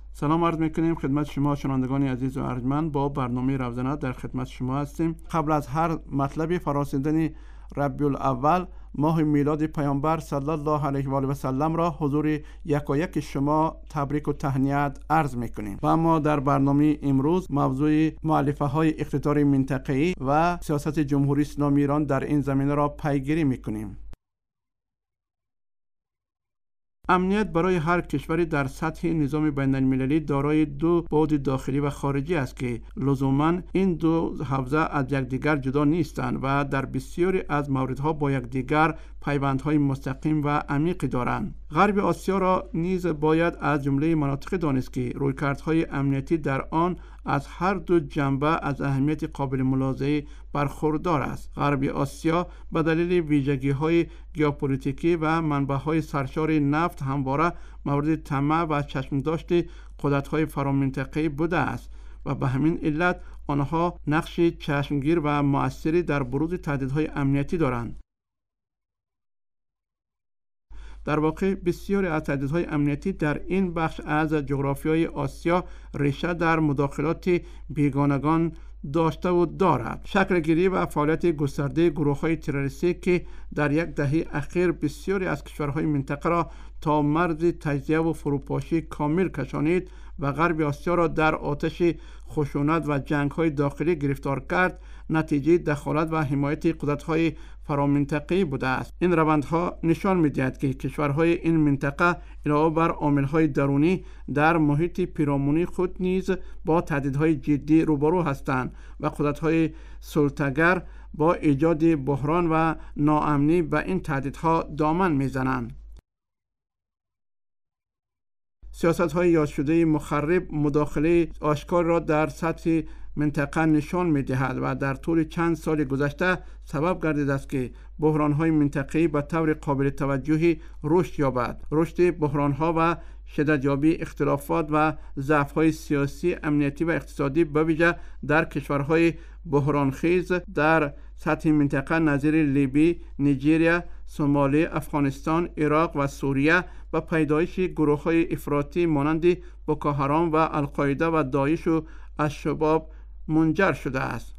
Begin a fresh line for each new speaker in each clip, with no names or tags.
سلام عرض میکنیم خدمت شما شنوندگان عزیز و ارجمند. با برنامه روزانه در خدمت شما هستیم. قبل از هر مطلبی فراسیدن ربیع الاول ماه میلاد پیامبر صلی الله علیه و آله و سلم را حضور یکایک شما تبریک و تهنیت عرض میکنیم. و اما در برنامه امروز موضوع مؤلفه های اقتدار منطقه‌ای و سیاست جمهوری اسلامی ایران در این زمینه را پیگیری میکنیم. امنیت برای هر کشوری در سطح نظام بین المللی دارای دو بعد داخلی و خارجی است که لزوما این دو حوزه از یکدیگر جدا نیستند و در بسیاری از موردها با یکدیگر پیوندهای مستقیم و عمیقی دارند. غرب آسیا را نیز باید از جمله مناطق دانست که رویکردهای امنیتی در آن از هر دو جنبه از اهمیت قابل ملاحظه برخوردار است. غرب آسیا به دلیل ویژگی‌های ژئوپلیتیکی و منبع‌های سرشار نفت همواره مورد طمع و چشم‌داشت قدرت‌های فرامنطقه‌ای بوده است و به همین علت آنها نقش چشمگیر و مؤثری در بروز تهدیدهای امنیتی دارند. در واقع بسیاری از تهدیدهای امنیتی در این بخش از جغرافیای آسیا ریشه در مداخلات بیگانگان داشته و دارد. شکل گیری و فعالیت گسترده گروه‌های تروریستی که در یک دهه اخیر بسیاری از کشورهای منطقه را تا مرز تجزیه و فروپاشی کامل کشانید و غرب آسیا را در آتش خشونت و جنگ‌های داخلی گرفتار کرد، نتیجه دخالت و حمایت قدرت‌های فرامنطقه‌ای بوده است. این روندها نشان می‌دهد که کشورهای این منطقه علاوه بر عامل‌های درونی در محیط پیرامونی خود نیز با تهدیدهای جدی روبرو هستند و قدرت‌های سلطه‌گر با ایجاد بحران و ناامنی به این تهدیدها دامن می‌زنند. سیاست‌های یاد شده مخرب مداخله آشکار را در سطح منطقه نشان می‌دهد و در طول چند سال گذشته سبب گردیده است که بحران‌های منطقه‌ای به طور قابل توجهی رشد یابد. رشد بحران‌ها و شدت یابی اختلافات و ضعف‌های سیاسی، امنیتی و اقتصادی به ویژه در کشورهای بحرانخیز در سطح منطقه نظیر لیبی، نیجریه، سومالی، افغانستان، عراق و سوریه و پیدایش گروه‌های افراطی مانند بوکوحرام و القاعده و داعش و الشباب منجر شده است.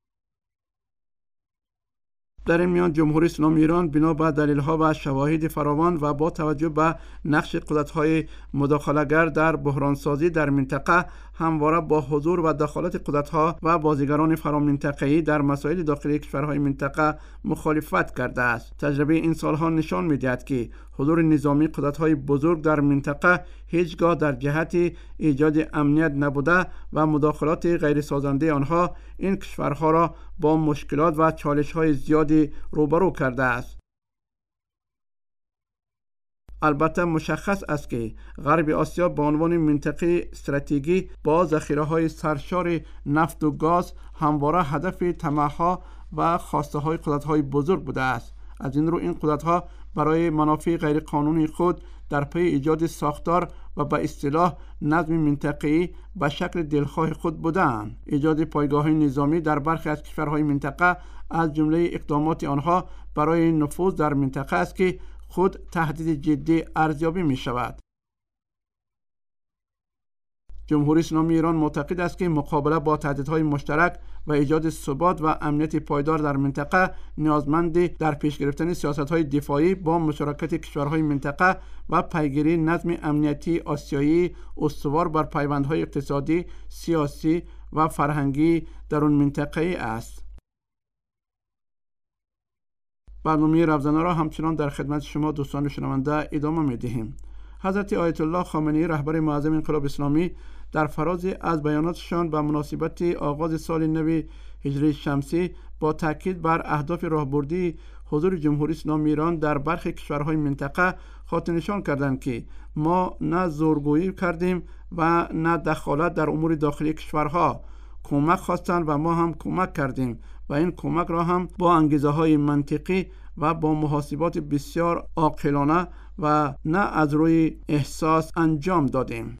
در این میان جمهوری اسلامی ایران بنا به دلیل‌ها و شواهد فراوان و با توجه به نقش قدرت‌های مداخله‌گر در بحرانسازی در منطقه همواره با حضور و دخالت قدرت‌ها و بازیگران فرامنطقه‌ای در مسائل داخلی کشورهای منطقه مخالفت کرده است. تجربه این سالها نشان می‌دهد که حضور نظامی قدرت‌های بزرگ در منطقه هیچگاه در جهت ایجاد امنیت نبوده و مداخلات غیر سازنده آنها این کشورها را با مشکلات و چالش‌های زیادی روبرو کرده است. البته مشخص است که غرب آسیا به عنوان منطقه استراتژیکی با ذخیره‌های سرشار نفت و گاز همواره هدف طمع‌ها و خواسته‌های قدرت‌های بزرگ بوده است. از این رو این قدرت‌ها برای منافع غیرقانونی خود در پی ایجاد ساختار و به اصطلاح نظم منطقه‌ای به شکل دلخواه خود بودند. ایجاد پایگاه‌های نظامی در برخی از کشورهای منطقه از جمله اقدامات آنها برای نفوذ در منطقه است که خود تهدید جدی ارزیابی می شود. جمهوری اسلامی ایران معتقد است که مقابله با تهدیدهای مشترک و ایجاد ثبات و امنیت پایدار در منطقه نیازمند در پیش گرفتن سیاست‌های دفاعی با مشارکت کشورهای منطقه و پیگیری نظم امنیتی آسیایی استوار بر پیوندهای اقتصادی، سیاسی و فرهنگی در آن منطقه است. برنامه روزانه را همچنان در خدمت شما دوستان شنونده ادامه می‌دهیم. حضرت آیت الله خامنه‌ای رهبر معظم انقلاب اسلامی در فراز از بیاناتشان به مناسبت آغاز سال نو هجری شمسی با تاکید بر اهداف راهبردی حضور جمهوری اسلامی ایران در برخی کشورهای منطقه خاطر نشان کردند که ما نه زورگویی کردیم و نه دخالت در امور داخلی کشورها. کمک خواستند و ما هم کمک کردیم و این کمک را هم با انگیزه‌های منطقی و با محاسبات بسیار عاقلانه و نه از روی احساس انجام دادیم.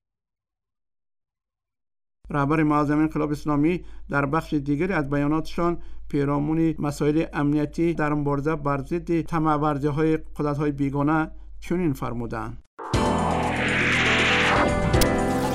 رهبر معظم انقلاب اسلامی در بخش دیگری از بیاناتشان پیرامون مسائل امنیتی در مبارزه بر ضد طمع‌ورزی‌های قدرت‌های بیگانه چنین فرمودند: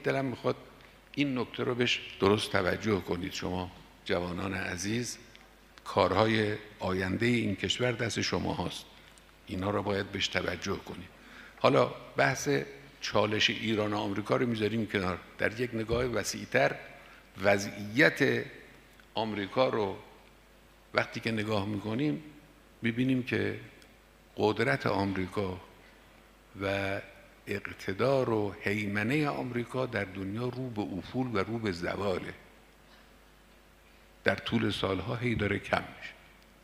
دلم میخواد این نکته رو بهش درست توجه کنید. شما جوانان عزیز، کارهای آینده این کشور دست شما هاست، اینا رو باید بهش توجه کنید. حالا بحث چالش ایران و آمریکا رو میذاریم کنار. در یک نگاه وسیع‌تر وضعیت آمریکا رو وقتی که نگاه میکنیم ببینیم که قدرت آمریکا و اقتدار و هیمنه آمریکا در دنیا رو به افول و رو به زواله. در طول سالها هی داره کم میشه.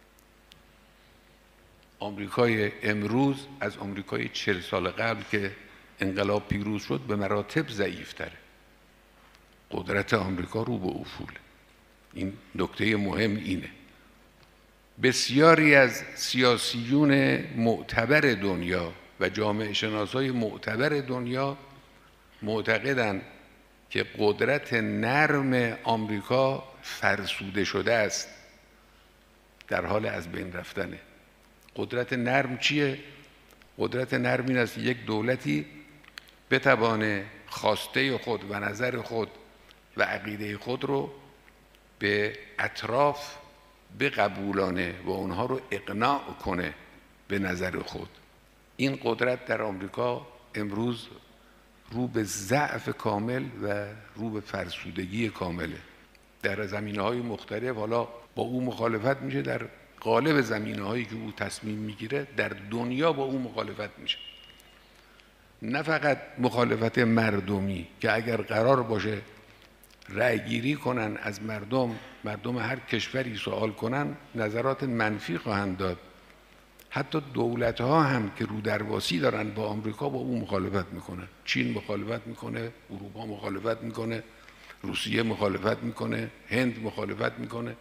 آمریکای امروز از آمریکای 40 سال قبل که انقلاب پیروز شد به مراتب ضعیف‌تره. قدرت آمریکا رو به افول. این نکته مهم اینه. بسیاری از سیاسیون معتبر دنیا و جامعه شناسای معتبر دنیا معتقدند که قدرت نرم آمریکا فرسوده شده است، در حال از بین رفتنه. قدرت نرم چیه؟ قدرت نرم این است یک دولتی بتوانه خواسته خود و نظر خود و عقیده خود رو به اطراف بقبولانه و اونها رو اقناع کنه به نظر خود. این قدرت در آمریکا امروز رو به ضعف کامل و رو به فرسودگی کامله. در زمینه‌های مختلف حالا با او مخالفت میشه، در غالب زمینه‌هایی که او تصمیم میگیره در دنیا با او مخالفت میشه. نه فقط مخالفت مردمی که اگر قرار باشه رأی گیری کنن از مردم هر کشوری سوال کنن نظرات منفی خواهند داد. حتی دولت‌ها هم که رو درواسی دارن با آمریکا با او مخالفت میکنن. چین مخالفت میکنه، اروپا مخالفت میکنه، روسیه مخالفت میکنه، هند مخالفت میکنه،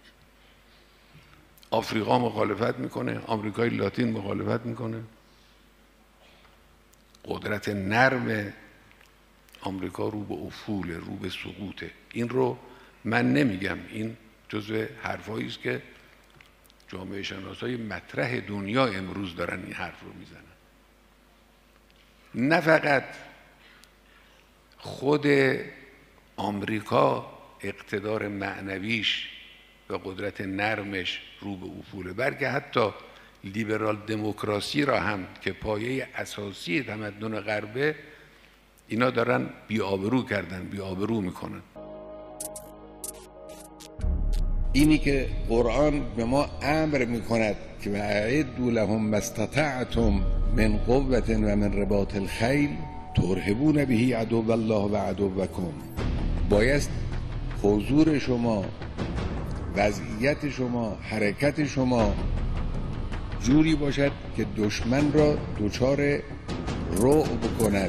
آفریقا مخالفت میکنه، آمریکای لاتین مخالفت میکنه. قدرت نرم آمریکا رو به افول، رو به سقوطه. این رو من نمیگم، این جزو حرفایی است که جامعه شناسای مطرح دنیا امروز دارن این حرف رو میزنن. نه فقط خود آمریکا اقتدار معنویش و قدرت نرمش رو به افوله، بلکه حتی لیبرال دموکراسی را هم که پایه اساسی تمدن غربه، اینا دارن بی‌آبرو کردن، بی‌آبرو میکنن.
اینی که قرآن به ما امر میکند که وَأَعِدُّوا لَهُم مَّا اسْتَطَعْتُم مِّن قُوَّةٍ وَمِن رِّبَاطِ الْخَیْلِ تُرْهِبُونَ بِهِ عَدُوَّ اللَّهِ وَعَدُوَّکُم، بایست حضور شما، وضعیت شما، حرکت شما جوری باشد که دشمن را دچار رعب کند.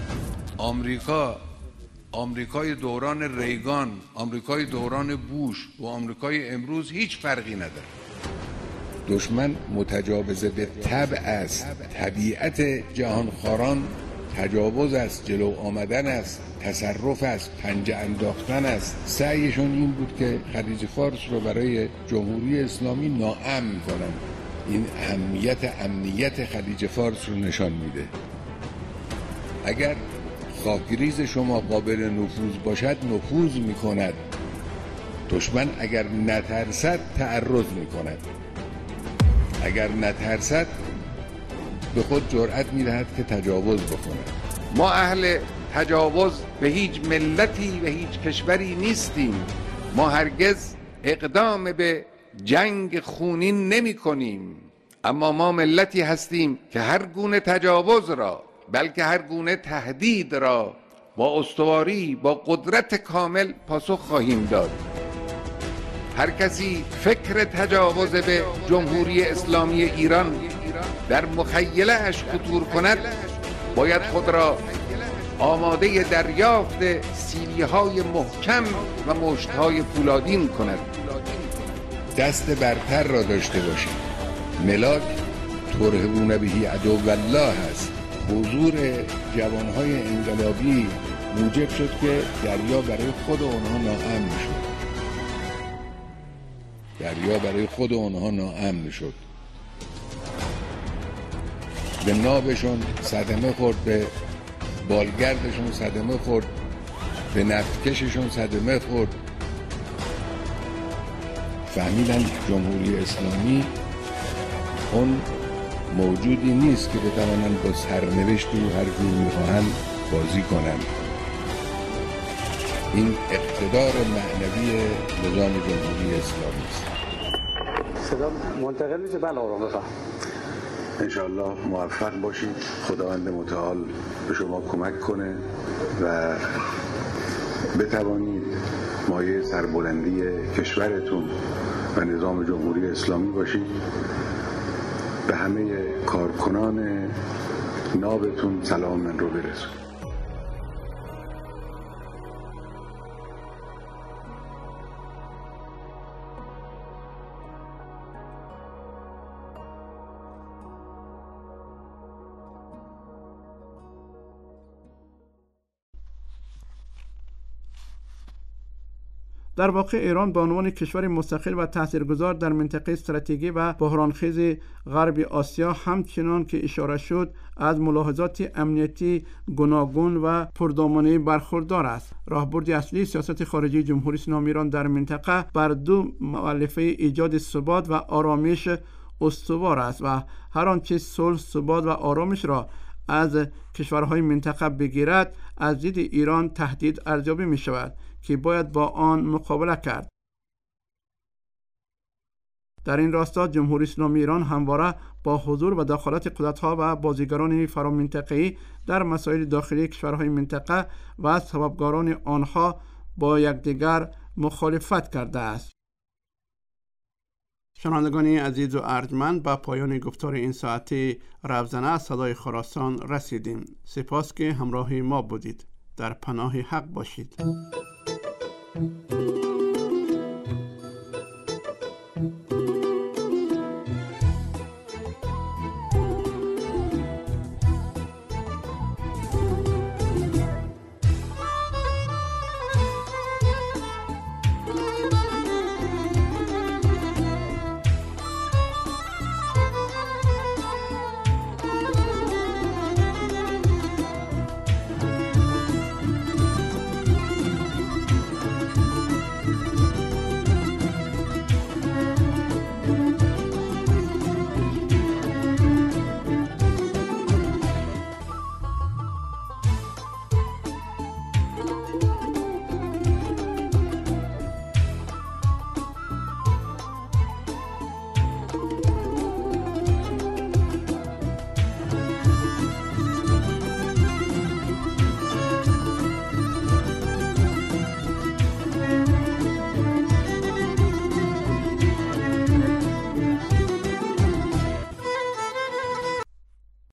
آمریکای دوران ریگان، آمریکای دوران بوش و آمریکای امروز هیچ فرقی نداره. دشمن متجاوز به طبع است. طبیعت جهانخواران تجاوز است، جلو آمدن است، تصرف است، پنجه انداختن است. سعیشون این بود که خلیج فارس رو برای جمهوری اسلامی ناامن کنن. این امنیت خلیج فارس رو نشان میده. اگر خاکریز شما قابل نفوذ باشد نفوذ میکند. دشمن اگر نترسد تعرض میکند، اگر نترسد به خود جرأت میدهد که تجاوز بکند.
ما اهل تجاوز به هیچ ملتی و هیچ کشوری نیستیم. ما هرگز اقدام به جنگ خونین نمی کنیم، اما ما ملتی هستیم که هر گونه تجاوز را، بلکه هر گونه تهدید را با استواری، با قدرت کامل پاسخ خواهیم داد. هر کسی فکر تجاوز به جمهوری اسلامی ایران در مخیله اش خطور کند باید خود را آماده دریافت سیلی‌های محکم و مشت‌های پولادین کند.
دست برتر را داشته باشید. ملاک ترهبون بهی عدو الله هست. حضور جوانهای انقلابی موجب شد که دریا برای خود آنها ناامن شد. به نابشون صدمه خورد، به بالگردشون صدمه خورد، به نفتکششون صدمه خورد. فهمیدن جمهوری اسلامی اون موجودی نیست که بتوانن با سرنوشت و هر جور میخواهن بازی کنن. این اقتدار معنوی نظام جمهوری اسلامی است.
صدا منتقل میشه؟ بله آقا بفرمایید.
انشاءالله موفق باشید. خداوند متعال به شما کمک کنه و بتوانید مایه سربلندی کشورتون و نظام جمهوری اسلامی باشید. به همه کارکنان نابتون سلام من رو برسونید.
در واقع ایران به عنوان کشور مستقل و تاثیرگذار در منطقه استراتژیکی و بحرانخیز غرب آسیا همچنان که اشاره شد از ملاحظات امنیتی گوناگون و پردامنه برخوردار است. راهبرد اصلی سیاست خارجی جمهوری اسلامی ایران در منطقه بر دو مؤلفه ایجاد ثبات و آرامش استوار است و هر آنچه صلح، ثبات و آرامش را از کشورهای منطقه بگیرد از دید ایران تهدید ارزیابی می شود که باید با آن مقابله کرد. در این راستا جمهوری اسلامی ایران همواره با حضور و دخالت قدرت‌ها و بازیگران فرامنطقه‌ای در مسائل داخلی کشورهای منطقه و سببکاران آنها با یکدیگر مخالفت کرده است. شنوندگان عزیز و ارجمند، به پایان گفتار این ساعتی روزنه از صدای خراسان رسیدیم. سپاس که همراه ما بودید. در پناه حق باشید.